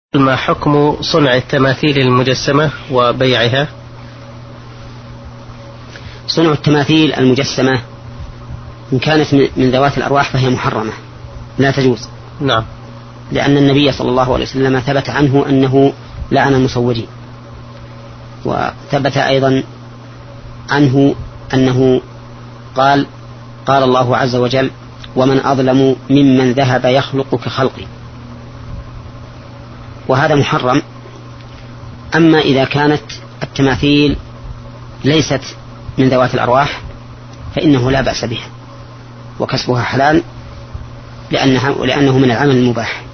ما حكم صنع التماثيل المجسمة وبيعها؟ صنع التماثيل المجسمة إن كانت من ذوات الأرواح فهي محرمة لا تجوز. نعم. لأن النبي صلى الله عليه وسلم ثبت عنه أنه لعن المصورين، وثبت أيضا عنه أنه قال الله عز وجل: ومن أظلم ممن ذهب يخلق كخلقي. وهذا محرم. أما إذا كانت التماثيل ليست من ذوات الأرواح فإنه لا بأس بها، وكسبها حلال لأنه من العمل المباح.